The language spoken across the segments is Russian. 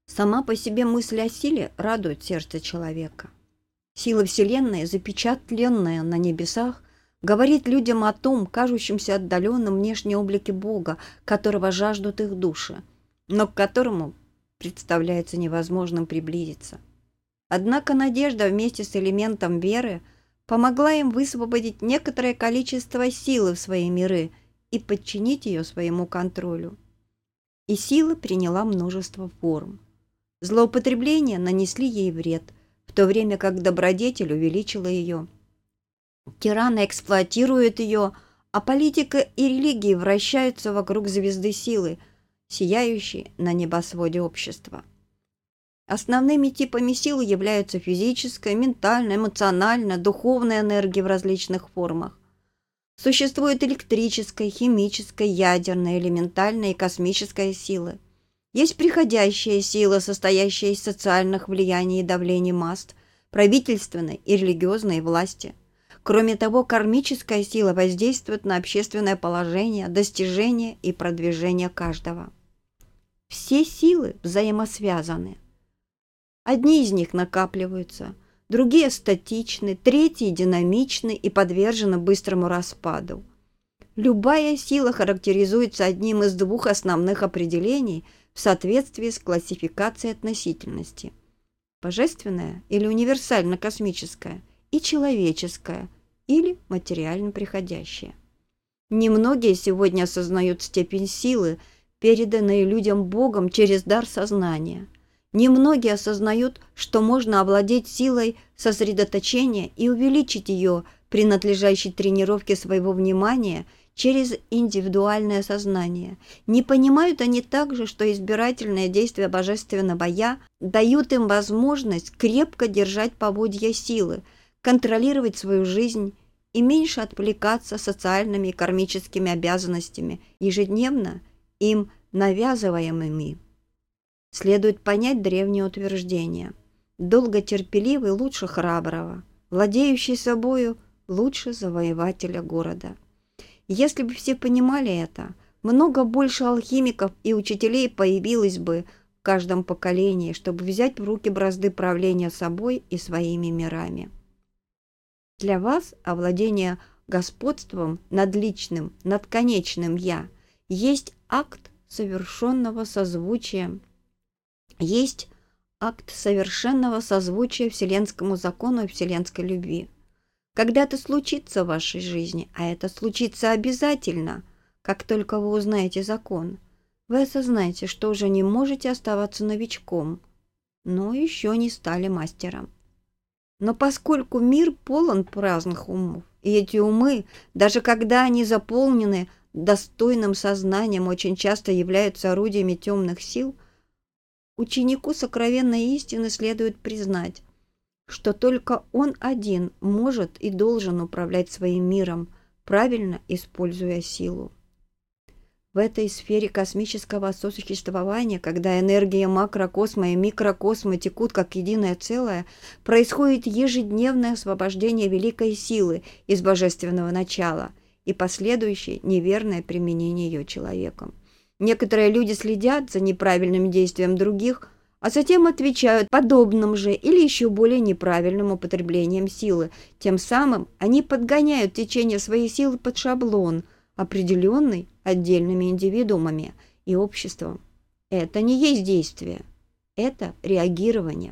Сама по себе мысль о силе радует сердце человека. Сила Вселенной, запечатленная на небесах, говорит людям о том, кажущемся отдаленном внешнем облике Бога, которого жаждут их души, но к которому представляется невозможным приблизиться. Однако надежда вместе с элементом веры помогла им высвободить некоторое количество силы в свои миры и подчинить ее своему контролю. И сила приняла множество форм. Злоупотребления нанесли ей вред, в то время как добродетель увеличила ее. Тираны эксплуатируют ее, а политика и религии вращаются вокруг звезды силы, сияющей на небосводе общества. Основными типами силы являются физическая, ментальная, эмоциональная, духовная энергия в различных формах. Существует электрическая, химическая, ядерная, элементальная и космическая силы. Есть приходящая сила, состоящая из социальных влияний и давлений масс, правительственной и религиозной власти. Кроме того, кармическая сила воздействует на общественное положение, достижение и продвижение каждого. Все силы взаимосвязаны. Одни из них накапливаются, другие статичны, третьи динамичны и подвержены быстрому распаду. Любая сила характеризуется одним из двух основных определений в соответствии с классификацией относительности: божественная или универсально-космическая и человеческая или материально приходящая. Немногие сегодня осознают степень силы, переданной людям Богом через дар сознания. Немногие осознают, что можно овладеть силой сосредоточения и увеличить ее при надлежащей тренировке своего внимания через индивидуальное сознание. Не понимают они также, что избирательные действия божественного «Я» дают им возможность крепко держать поводья силы, контролировать свою жизнь и меньше отвлекаться социальными и кармическими обязанностями, ежедневно им навязываемыми. Следует понять древнее утверждение: долготерпеливый лучше храброго, владеющий собою лучше завоевателя города. Если бы все понимали это, много больше алхимиков и учителей появилось бы в каждом поколении, чтобы взять в руки бразды правления собой и своими мирами. Для вас овладение господством над личным, над конечным «я» есть акт совершенного созвучия, вселенскому закону и вселенской любви. Когда это случится в вашей жизни, а это случится обязательно, как только вы узнаете закон, вы осознаете, что уже не можете оставаться новичком, но еще не стали мастером. Но поскольку мир полон праздных умов, и эти умы, даже когда они заполнены достойным сознанием, очень часто являются орудиями темных сил, ученику сокровенной истины следует признать, что только он один может и должен управлять своим миром, правильно используя силу. В этой сфере космического сосуществования, когда энергия макрокосма и микрокосма текут как единое целое, происходит ежедневное освобождение великой силы из божественного начала и последующее неверное применение ее человеком. Некоторые люди следят за неправильным действием других, а затем отвечают подобным же или еще более неправильным употреблением силы. Тем самым они подгоняют течение своей силы под шаблон, определенный отдельными индивидуумами и обществом. Это не есть действие, это реагирование.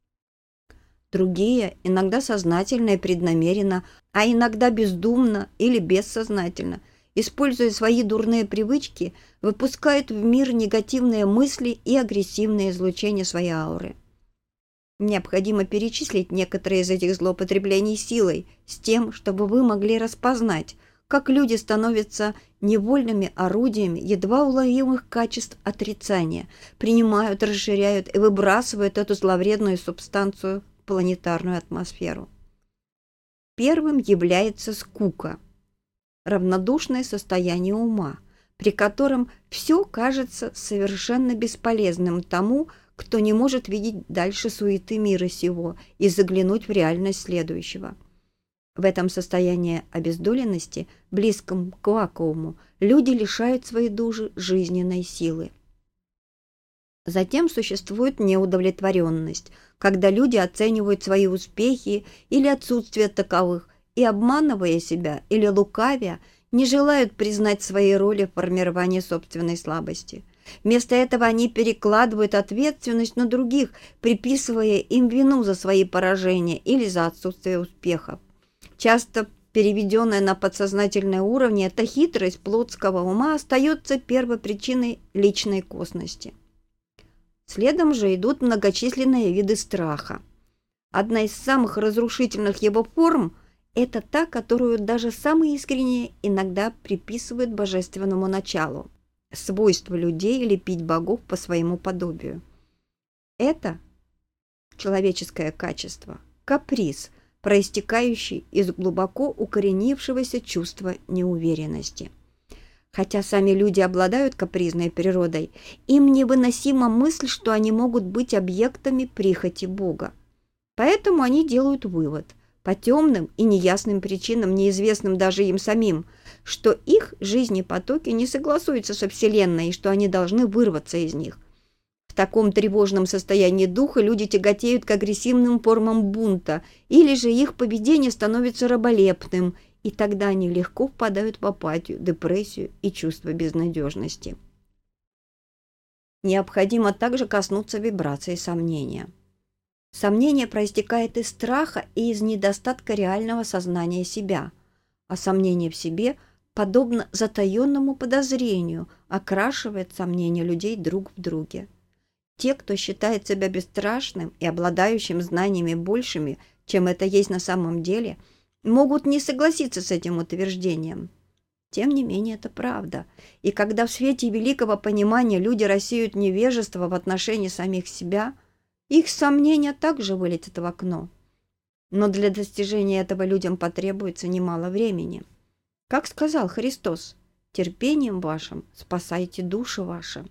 Другие, иногда сознательно и преднамеренно, а иногда бездумно или бессознательно, используя свои дурные привычки, выпускают в мир негативные мысли и агрессивное излучение своей ауры. Необходимо перечислить некоторые из этих злоупотреблений силой с тем, чтобы вы могли распознать, как люди становятся невольными орудиями едва уловимых качеств отрицания, принимают, расширяют и выбрасывают эту зловредную субстанцию в планетарную атмосферу. Первым является скука, равнодушное состояние ума, при котором все кажется совершенно бесполезным тому, кто не может видеть дальше суеты мира сего и заглянуть в реальность следующего. В этом состоянии обездоленности, близком к вакууму, люди лишают своей души жизненной силы. Затем существует неудовлетворенность, когда люди оценивают свои успехи или отсутствие таковых и, обманывая себя или лукавя, не желают признать свои роли в формировании собственной слабости. Вместо этого они перекладывают ответственность на других, приписывая им вину за свои поражения или за отсутствие успехов. Часто переведенная на подсознательный уровень, эта хитрость плотского ума остается первопричиной личной косности. Следом же идут многочисленные виды страха. Одна из самых разрушительных его форм – это та, которую даже самые искренние иногда приписывают божественному началу – свойство людей лепить богов по своему подобию. Это человеческое качество – каприз, проистекающий из глубоко укоренившегося чувства неуверенности. Хотя сами люди обладают капризной природой, им невыносима мысль, что они могут быть объектами прихоти Бога. Поэтому они делают вывод, по темным и неясным причинам, неизвестным даже им самим, что их жизнепотоки не согласуются со Вселенной и что они должны вырваться из них. В таком тревожном состоянии духа люди тяготеют к агрессивным формам бунта, или же их поведение становится раболепным, и тогда они легко впадают в апатию, депрессию и чувство безнадежности. Необходимо также коснуться вибрации сомнения. Сомнение проистекает из страха и из недостатка реального сознания себя, а сомнение в себе, подобно затаенному подозрению, окрашивает сомнения людей друг в друге. Те, кто считает себя бесстрашным и обладающим знаниями большими, чем это есть на самом деле, могут не согласиться с этим утверждением. Тем не менее, это правда. И когда в свете великого понимания люди рассеют невежество в отношении самих себя, их сомнения также вылетят в окно. Но для достижения этого людям потребуется немало времени. Как сказал Христос, терпением вашим спасайте души ваши.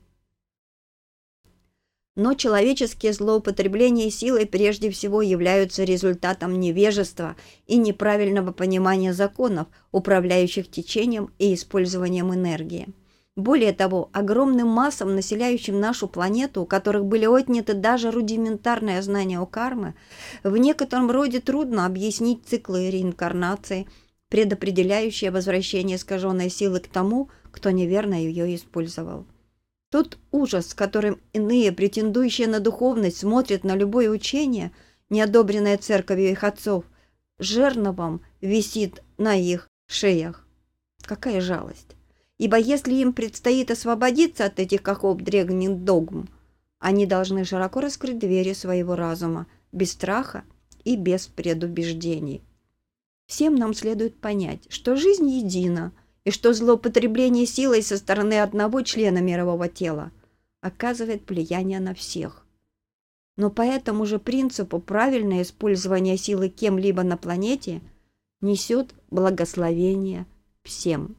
Но человеческие злоупотребления силой прежде всего являются результатом невежества и неправильного понимания законов, управляющих течением и использованием энергии. Более того, огромным массам, населяющим нашу планету, у которых были отняты даже рудиментарные знания о карме, в некотором роде трудно объяснить циклы реинкарнации, предопределяющие возвращение искаженной силы к тому, кто неверно ее использовал. Тот ужас, с которым иные, претендующие на духовность, смотрят на любое учение, не одобренное церковью их отцов, жерновом висит на их шеях. Какая жалость! Ибо если им предстоит освободиться от этих оков древних догм, они должны широко раскрыть двери своего разума, без страха и без предубеждений. Всем нам следует понять, что жизнь едина, и что злоупотребление силой со стороны одного члена мирового тела оказывает влияние на всех. Но по этому же принципу правильное использование силы кем-либо на планете несет благословение всем.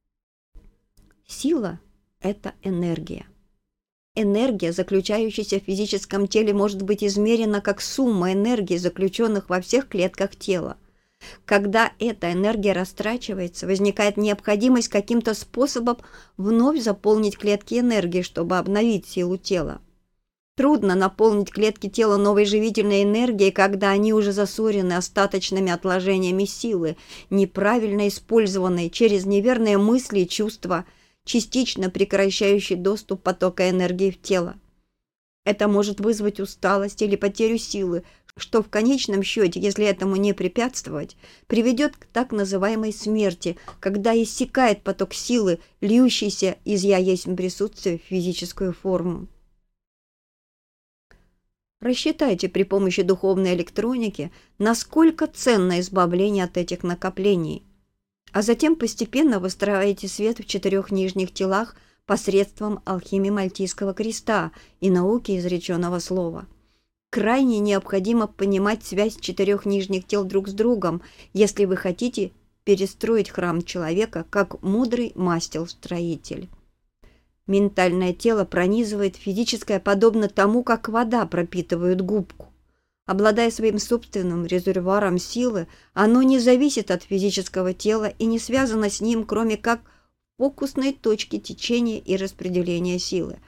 Сила – это энергия. Энергия, заключающаяся в физическом теле, может быть измерена как сумма энергии, заключенных во всех клетках тела. Когда эта энергия растрачивается, возникает необходимость каким-то способом вновь заполнить клетки энергией, чтобы обновить силу тела. Трудно наполнить клетки тела новой живительной энергией, когда они уже засорены остаточными отложениями силы, неправильно использованной через неверные мысли и чувства, частично прекращающие доступ потока энергии в тело. Это может вызвать усталость или потерю силы, что в конечном счете, если этому не препятствовать, приведет к так называемой смерти, когда иссякает поток силы, льющийся из «я есть присутствие» в физическую форму. Рассчитайте при помощи духовной электроники, насколько ценно избавление от этих накоплений, а затем постепенно выстраивайте свет в 4 нижних телах посредством алхимии Мальтийского креста и науки изреченного слова. Крайне необходимо понимать связь 4 нижних тел друг с другом, если вы хотите перестроить храм человека как мудрый мастер-строитель. Ментальное тело пронизывает физическое подобно тому, как вода пропитывает губку. Обладая своим собственным резервуаром силы, оно не зависит от физического тела и не связано с ним, кроме как фокусной точки течения и распределения силы.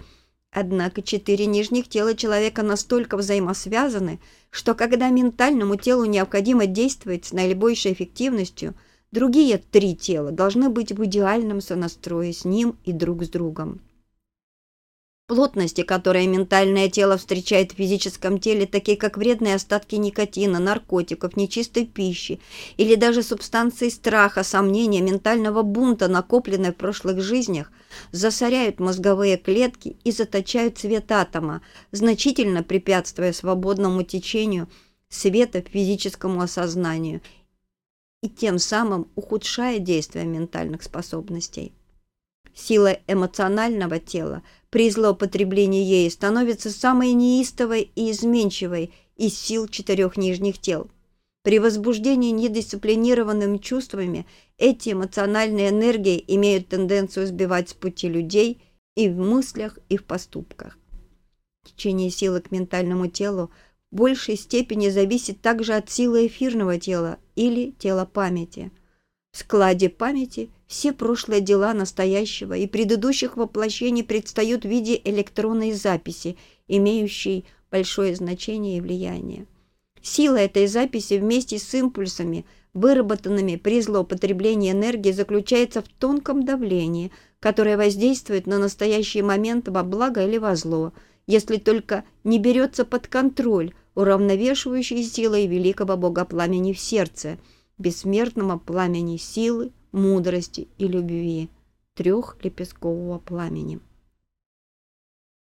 Однако 4 нижних тела человека настолько взаимосвязаны, что когда ментальному телу необходимо действовать с наибольшей эффективностью, другие 3 тела должны быть в идеальном сонастрое с ним и друг с другом. Плотности, которые ментальное тело встречает в физическом теле, такие как вредные остатки никотина, наркотиков, нечистой пищи или даже субстанции страха, сомнения, ментального бунта, накопленные в прошлых жизнях, засоряют мозговые клетки и заточают цвет атома, значительно препятствуя свободному течению света к физическому осознанию и тем самым ухудшая действие ментальных способностей. Сила эмоционального тела при злоупотреблении ею становится самой неистовой и изменчивой из сил 4 нижних тел. При возбуждении недисциплинированными чувствами эти эмоциональные энергии имеют тенденцию сбивать с пути людей и в мыслях, и в поступках. Течение силы к ментальному телу в большей степени зависит также от силы эфирного тела или тела памяти. В складе памяти все прошлые дела настоящего и предыдущих воплощений предстают в виде электронной записи, имеющей большое значение и влияние. Сила этой записи вместе с импульсами, выработанными при злоупотреблении энергии, заключается в тонком давлении, которое воздействует на настоящий момент во благо или во зло, если только не берется под контроль уравновешивающей силой великого богопламени в сердце, бессмертного пламени силы, мудрости и любви, 3-лепесткового пламени.